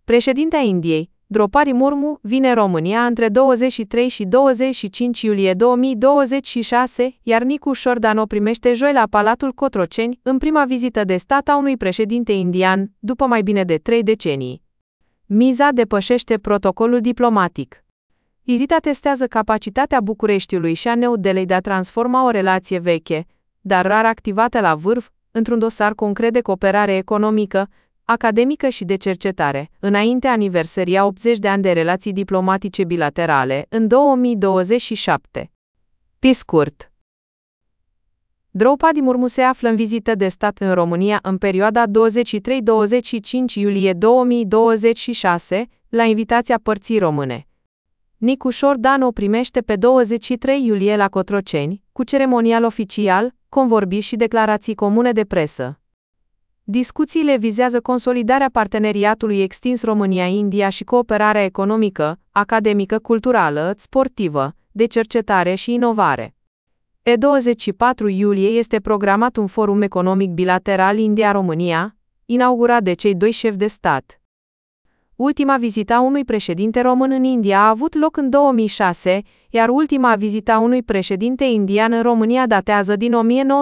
Președintea Indiei, Draupadi Murmu, vine în România între 23 și 25 iulie 2026, iar Nicu Șordan o primește joi la Palatul Cotroceni, în prima vizită de stat a unui președinte indian, după mai bine de 3 decenii. Miza depășește protocolul diplomatic. Vizita testează capacitatea Bucureștiului și a New Delhi de a transforma o relație veche, dar rar activată la vârf, într-un dosar concret de cooperare economică, academică și de cercetare, înaintea aniversării a 80 de ani de relații diplomatice bilaterale, în 2027. Pe scurt, Draupadi Murmu se află în vizită de stat în România în perioada 23-25 iulie 2026, la invitația părții române. Nicu Șordan o primește pe 23 iulie la Cotroceni, cu ceremonial oficial, convorbiri și declarații comune de presă. Discuțiile vizează consolidarea parteneriatului extins România-India și cooperarea economică, academică, culturală, sportivă, de cercetare și inovare. Pe 24 iulie este programat un forum economic bilateral India-România, inaugurat de cei doi șefi de stat. Ultima vizită a unui președinte român în India a avut loc în 2006, iar ultima vizită a unui președinte indian în România datează din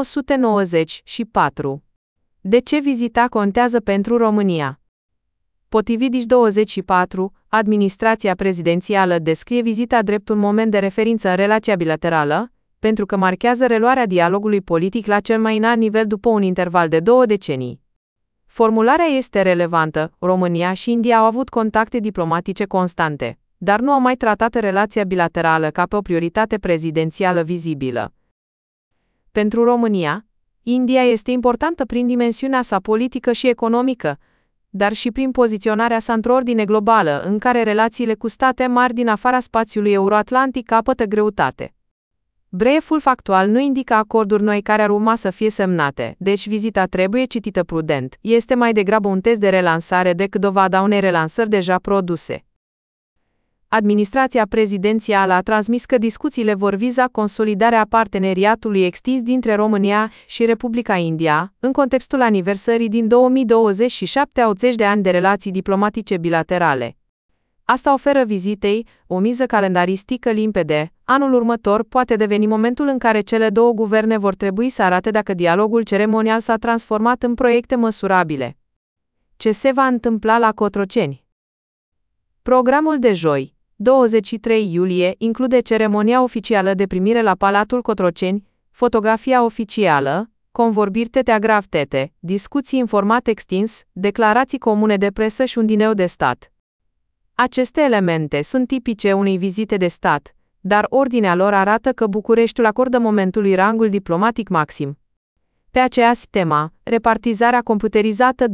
1994. De ce vizita contează pentru România? Potrivit Digi24, administrația prezidențială descrie vizita drept un moment de referință în relația bilaterală, pentru că marchează reluarea dialogului politic la cel mai înalt nivel după un interval de 2 decenii. Formularea este relevantă, România și India au avut contacte diplomatice constante, dar nu au mai tratat relația bilaterală ca pe o prioritate prezidențială vizibilă. Pentru România, India este importantă prin dimensiunea sa politică și economică, dar și prin poziționarea sa într-o ordine globală, în care relațiile cu state mari din afara spațiului euroatlantic capătă greutate. Brieful factual nu indică acorduri noi care ar urma să fie semnate, deci vizita trebuie citită prudent. Este mai degrabă un test de relansare decât dovada unei relansări deja produse. Administrația prezidențială a transmis că discuțiile vor viza consolidarea parteneriatului extins dintre România și Republica India, în contextul aniversării din 2027 a 80 de ani de relații diplomatice bilaterale. Asta oferă vizitei o miză calendaristică limpede. Anul următor poate deveni momentul în care cele două guverne vor trebui să arate dacă dialogul ceremonial s-a transformat în proiecte măsurabile. Ce se va întâmpla la Cotroceni? Programul de joi, 23 iulie, include ceremonia oficială de primire la Palatul Cotroceni, fotografia oficială, convorbiri tete, discuții în format extins, declarații comune de presă și un dineu de stat. Aceste elemente sunt tipice unei vizite de stat, dar ordinea lor arată că Bucureștiul acordă momentului rangul diplomatic maxim. Pe aceeași temă, repartizarea computerizată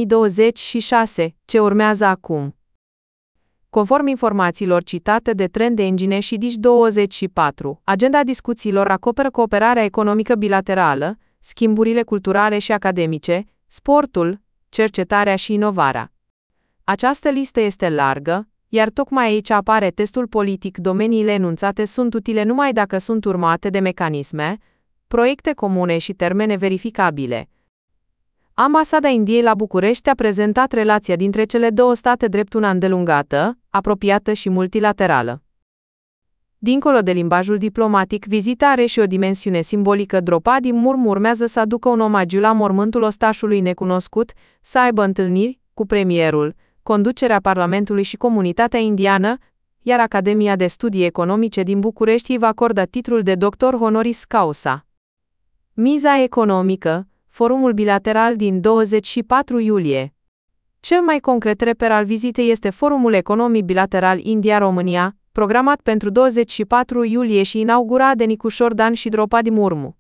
2026, ce urmează acum. Conform informațiilor citate de Trend Engine și Digi24, agenda discuțiilor acoperă cooperarea economică bilaterală, schimburile culturale și academice, sportul, cercetarea și inovarea. Această listă este largă, iar tocmai aici apare testul politic. Domeniile enunțate sunt utile numai dacă sunt urmate de mecanisme, proiecte comune și termene verificabile. Ambasada Indiei la București a prezentat relația dintre cele două state drept una îndelungată, apropiată și multilaterală. Dincolo de limbajul diplomatic, vizita are și o dimensiune simbolică. Draupadi Murmu urmează să aducă un omagiu la mormântul ostașului necunoscut, să aibă întâlniri cu premierul, conducerea Parlamentului și comunitatea indiană, iar Academia de Studii Economice din București îi va acorda titlul de doctor honoris causa. Miza economică, forumul bilateral din 24 iulie. Cel mai concret reper al vizitei este forumul economic bilateral India-România, programat pentru 24 iulie și inaugurat de Nicu Șordan și Draupadi Murmu.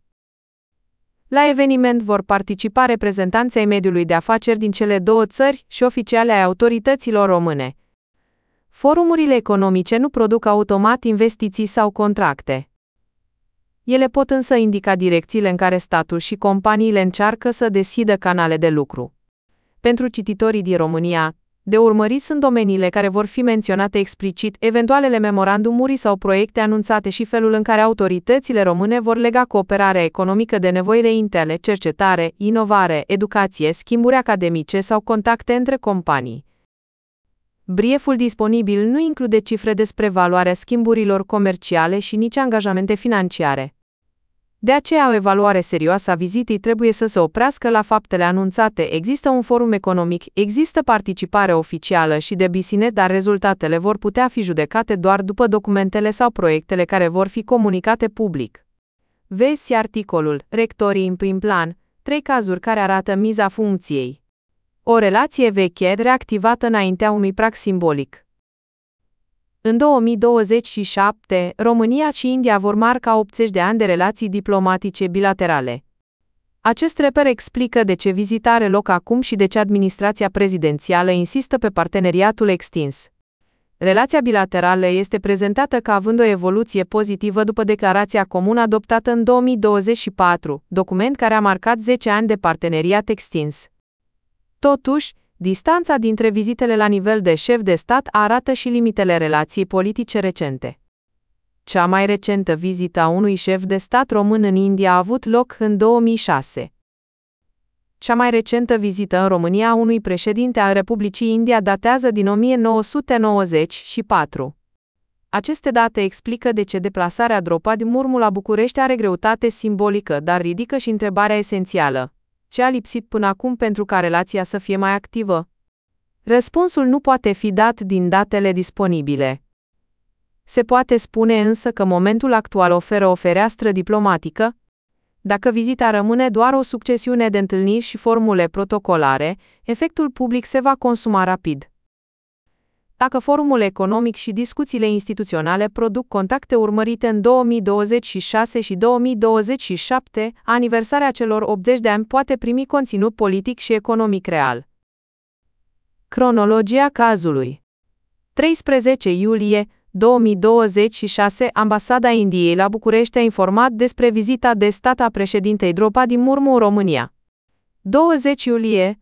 La eveniment vor participa reprezentanți ai mediului de afaceri din cele două țări și oficiali ai autorităților române. Forumurile economice nu produc automat investiții sau contracte. Ele pot însă indica direcțiile în care statul și companiile încearcă să deschidă canale de lucru. Pentru cititorii din România, de urmărit sunt domeniile care vor fi menționate explicit, eventualele memorandumuri sau proiecte anunțate și felul în care autoritățile române vor lega cooperarea economică de nevoile interne, cercetare, inovare, educație, schimburi academice sau contacte între companii. Brieful disponibil nu include cifre despre valoarea schimburilor comerciale și nici angajamente financiare. De aceea o evaluare serioasă a vizitei trebuie să se oprească la faptele anunțate. Există un forum economic, există participare oficială și de business, dar rezultatele vor putea fi judecate doar după documentele sau proiectele care vor fi comunicate public. Vezi articolul Rectorii în prim plan, 3 cazuri care arată miza funcției. O relație veche reactivată înaintea unui prag simbolic. În 2027, România și India vor marca 80 de ani de relații diplomatice bilaterale. Acest reper explică de ce vizita are loc acum și de ce administrația prezidențială insistă pe parteneriatul extins. Relația bilaterală este prezentată ca având o evoluție pozitivă după declarația comună adoptată în 2024, document care a marcat 10 ani de parteneriat extins. Totuși, distanța dintre vizitele la nivel de șef de stat arată și limitele relației politice recente. Cea mai recentă vizită a unui șef de stat român în India a avut loc în 2006. Cea mai recentă vizită în România a unui președinte al Republicii India datează din 1994. Aceste date explică de ce deplasarea Draupadi Murmu la București are greutate simbolică, dar ridică și întrebarea esențială: ce a lipsit până acum pentru ca relația să fie mai activă? Răspunsul nu poate fi dat din datele disponibile. Se poate spune însă că momentul actual oferă o fereastră diplomatică. Dacă vizita rămâne doar o succesiune de întâlniri și formule protocolare, efectul public se va consuma rapid. Dacă forumul economic și discuțiile instituționale produc contacte urmărite în 2026 și 2027, aniversarea celor 80 de ani poate primi conținut politic și economic real. Cronologia cazului. 13 iulie 2026, Ambasada Indiei la București a informat despre vizita de stat a președintei Draupadi Murmu în România. 20 iulie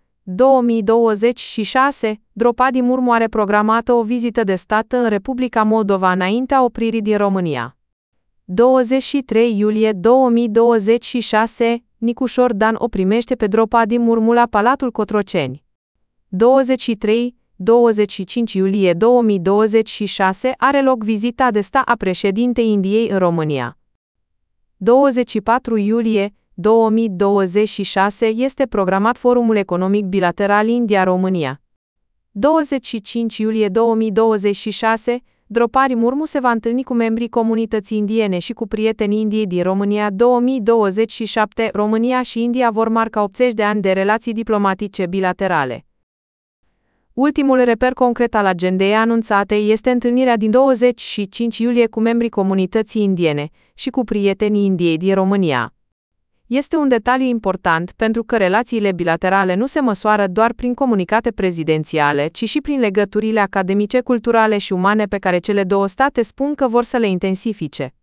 2026, Draupadi Murmu are programată o vizită de stat în Republica Moldova înaintea opririi din România. 23 iulie 2026, Nicușor Dan o primește pe Draupadi Murmu la Palatul Cotroceni. 23-25 iulie 2026 are loc vizita de stat a președintei Indiei în România. 24 iulie 2026 este programat Forumul Economic Bilateral India-România. 25 iulie 2026, Draupadi Murmu se va întâlni cu membrii comunității indiene și cu prietenii Indiei din România. 2027, România și India vor marca 80 de ani de relații diplomatice bilaterale. Ultimul reper concret al agendei anunțate este întâlnirea din 25 iulie cu membrii comunității indiene și cu prietenii Indiei din România. Este un detaliu important pentru că relațiile bilaterale nu se măsoară doar prin comunicate prezidențiale, ci și prin legăturile academice, culturale și umane pe care cele două state spun că vor să le intensifice.